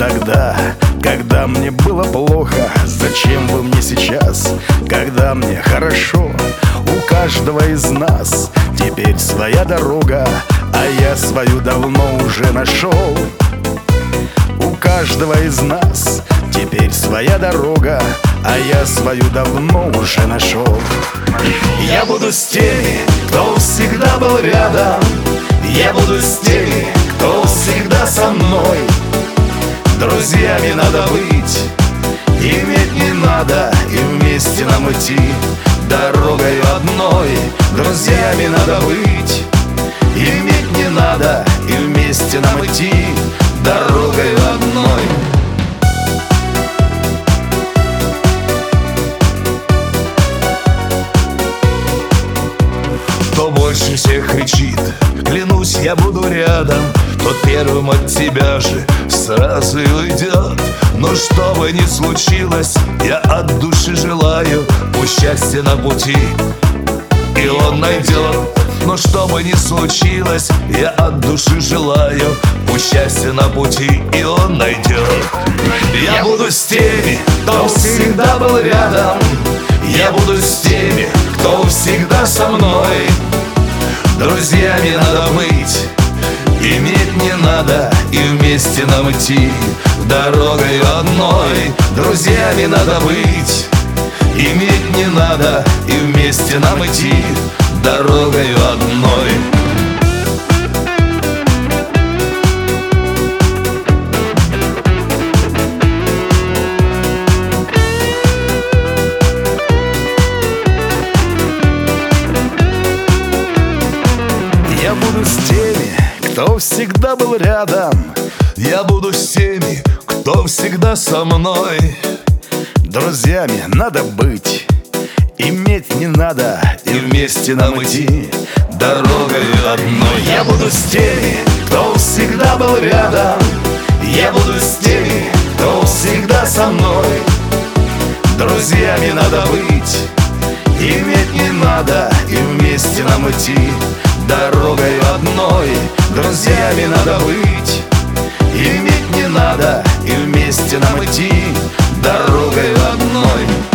тогда, когда мне было плохо? Зачем вы мне сейчас, когда мне хорошо? У каждого из нас теперь своя дорога, а я свою давно уже нашел. У каждого из нас теперь своя дорога, а я свою давно уже нашел. Я буду с теми, кто всегда был рядом. Я буду с теми, кто всегда со мной. Друзьями надо быть, иметь не надо, и вместе нам идти дорогой одной. Друзьями надо быть, иметь не надо, и вместе нам идти дорогой одной. Кто больше всех кричит, клянусь, я буду рядом, тот первым от тебя же сразу и уйдет. Но что бы ни случилось, я от души желаю, пусть счастье на пути и он найдет. Но что бы ни случилось, я от души желаю, пусть счастье на пути и он найдет. Я буду с теми, кто всегда был рядом. Я буду с теми, кто всегда со мной. Друзьями надо быть, иметь не надо, и вместе нам идти дорогой одной. Друзьями надо быть, иметь не надо, и вместе нам идти дорогой одной. Я буду с теми, кто всегда был рядом. Я буду с теми, кто всегда со мной. Друзьями надо быть, иметь не надо, и вместе нам идти дорогой одной. Я буду с теми, кто всегда был рядом. Я буду с теми, кто всегда со мной. Друзьями надо быть, иметь не надо, и вместе нам идти дорогой одной. Друзьями надо быть, иметь не надо, и вместе нам идти дорогой одной.